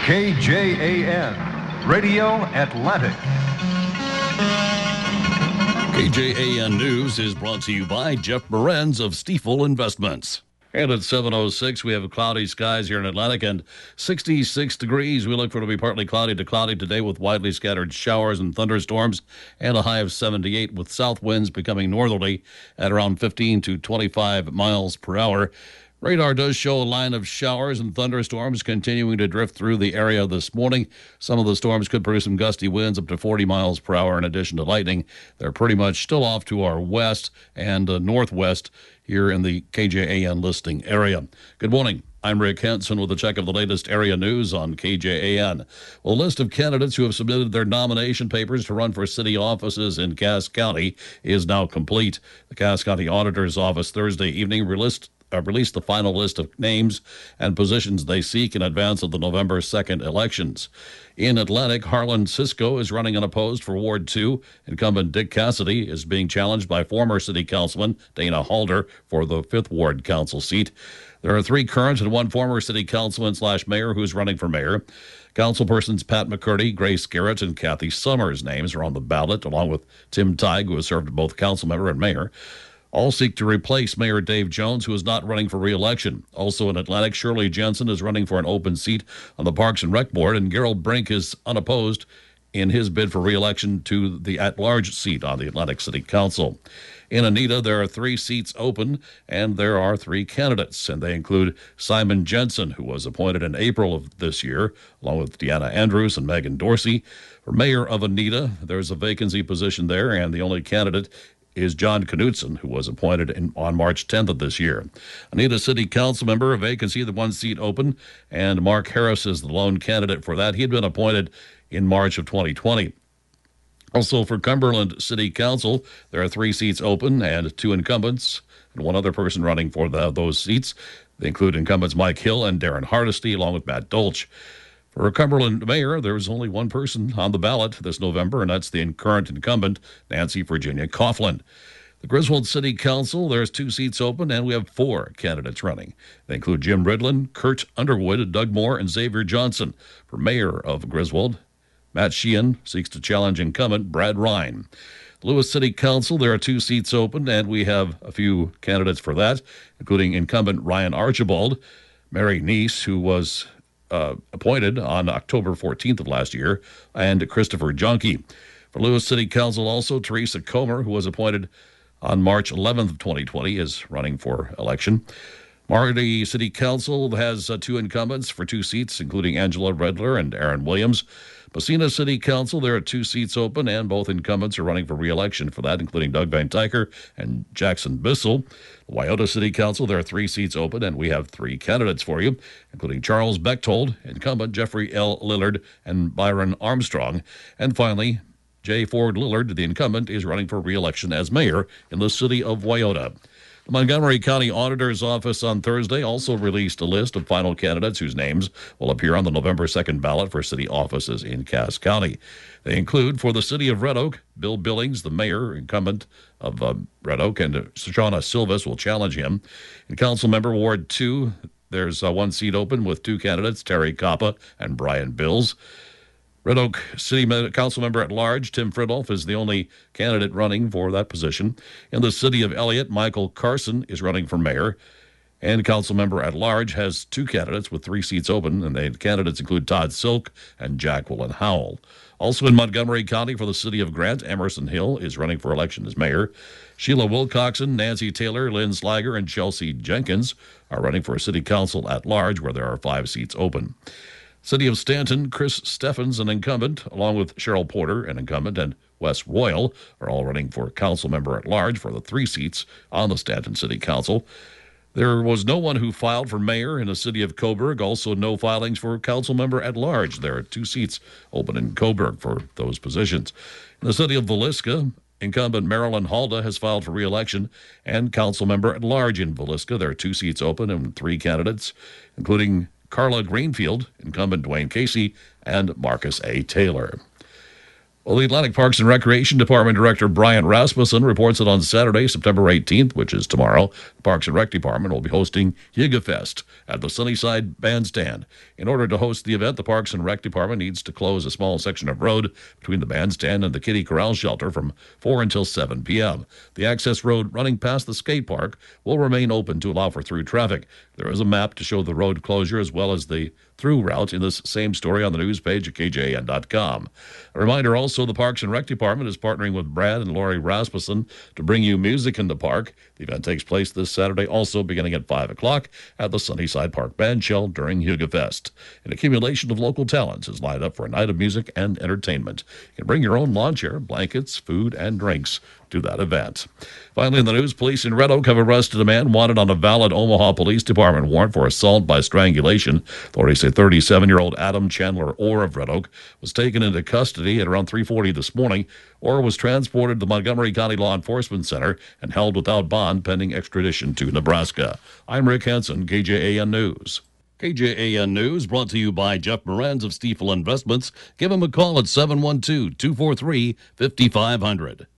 KJAN, Radio Atlantic. KJAN News is brought to you by Jeff Morenz of Stiefel Investments. And at 7:06, we have cloudy skies here in Atlantic and 66 degrees. We look for it to be partly cloudy to cloudy today with widely scattered showers and thunderstorms and a high of 78 with south winds becoming northerly at around 15 to 25 miles per hour. Radar does show a line of showers and thunderstorms continuing to drift through the area this morning. Some of the storms could produce some gusty winds up to 40 miles per hour in addition to lightning. They're pretty much still off to our west and northwest here in the KJAN listing area. Good morning. I'm Rick Henson with a check of the latest area news on KJAN. Well, a list of candidates who have submitted their nomination papers to run for city offices in Cass County is now complete. The Cass County Auditor's Office Thursday evening released the final list of names and positions they seek in advance of the November 2nd elections. In Atlantic, Harlan Cisco is running unopposed for Ward 2. Incumbent Dick Cassidy is being challenged by former City Councilman Dana Halder for the 5th Ward Council seat. There are 3 current and 1 former City Councilman/Mayor who's running for mayor. Councilpersons Pat McCurdy, Grace Garrett, and Kathy Summers' names are on the ballot, along with Tim Teig, who has served as both council member and mayor. All seek to replace Mayor Dave Jones, who is not running for re-election. Also in Atlantic, Shirley Jensen is running for an open seat on the Parks and Rec Board, and Gerald Brink is unopposed in his bid for re-election to the at-large seat on the Atlantic City Council. In Anita, there are 3 seats open, and there are 3 candidates, and they include Simon Jensen, who was appointed in April of this year, along with Deanna Andrews and Megan Dorsey. For mayor of Anita, there's a vacancy position there, and the only candidate is John Knutson, who was appointed on March 10th of this year. Anita City Council member, a vacancy, the 1 seat open, and Mark Harris is the lone candidate for that. He had been appointed in March of 2020. Also for Cumberland City Council, there are 3 seats open and 2 incumbents, and 1 other person running for those seats. They include incumbents Mike Hill and Darren Hardesty, along with Matt Dolch. For Cumberland mayor, there's only 1 person on the ballot this November, and that's the current incumbent, Nancy Virginia Coughlin. The Griswold City Council, there's 2 seats open, and we have 4 candidates running. They include Jim Ridlin, Kurt Underwood, Doug Moore, and Xavier Johnson. For mayor of Griswold, Matt Sheehan seeks to challenge incumbent Brad Ryan. The Lewis City Council, there are 2 seats open, and we have a few candidates for that, including incumbent Ryan Archibald, Mary Neese, who was appointed on October 14th of last year, and Christopher Junkie. For Lewis City Council, also Teresa Comer, who was appointed on March 11th of 2020, is running for election. Marty City Council has 2 incumbents for 2 seats, including Angela Redler and Aaron Williams. Messina City Council, there are 2 seats open, and both incumbents are running for re-election for that, including Doug Van Tyker and Jackson Bissell. The Wyoto City Council, there are 3 seats open, and we have 3 candidates for you, including Charles Bechtold, incumbent Jeffrey L. Lillard, and Byron Armstrong. And finally, J. Ford Lillard, the incumbent, is running for re-election as mayor in the city of Wyoto. The Montgomery County Auditor's Office on Thursday also released a list of final candidates whose names will appear on the November 2nd ballot for city offices in Cass County. They include, for the city of Red Oak, Bill Billings, the mayor, incumbent of Red Oak, and Shauna Silvas will challenge him. In Council Member Ward 2, there's 1 seat open with 2 candidates, Terry Coppa and Brian Bills. Red Oak City Council member at large, Tim Fridolf, is the only candidate running for that position. In the city of Elliott, Michael Carson is running for mayor. And council member at large has 2 candidates with 3 seats open, and the candidates include Todd Silk and Jacqueline Howell. Also in Montgomery County for the city of Grant, Emerson Hill is running for election as mayor. Sheila Wilcoxon, Nancy Taylor, Lynn Slager, and Chelsea Jenkins are running for city council at large, where there are 5 seats open. City of Stanton, Chris Steffens, an incumbent, along with Cheryl Porter, an incumbent, and Wes Royal are all running for council member at large for the 3 seats on the Stanton City Council. There was no one who filed for mayor in the city of Coburg, also no filings for council member at large. There are 2 seats open in Coburg for those positions. In the city of Villisca, incumbent Marilyn Halda has filed for re-election, and council member at large in Villisca. There are 2 seats open and 3 candidates, including Carla Greenfield, incumbent Dwayne Casey, and Marcus A. Taylor. Well, the Atlantic Parks and Recreation Department Director Brian Rasmussen reports that on Saturday, September 18th, which is tomorrow, the Parks and Rec Department will be hosting Hugo Fest at the Sunnyside Bandstand. In order to host the event, the Parks and Rec Department needs to close a small section of road between the bandstand and the Kitty Corral shelter from 4 until 7 p.m. The access road running past the skate park will remain open to allow for through traffic. There is a map to show the road closure as well as the through route in this same story on the news page at KJAN.com. A reminder also, the Parks and Rec Department is partnering with Brad and Lori Rasmussen to bring you music in the park. The event takes place this Saturday, also beginning at 5 o'clock at the Sunnyside Park Band Shell during Hugo Fest. An accumulation of local talents is lined up for a night of music and entertainment. You can bring your own lawn chair, blankets, food, and drinks to that event. Finally, in the news, police in Red Oak have arrested a man wanted on a valid Omaha Police Department warrant for assault by strangulation. Authorities say 37-year-old Adam Chandler Orr of Red Oak was taken into custody at around 3:40 this morning. Orr was transported to the Montgomery County Law Enforcement Center and held without bond pending extradition to Nebraska. I'm Rick Henson, KJAN News. KJAN News brought to you by Jeff Morenz of Stiefel Investments. Give him a call at 712-243-5500.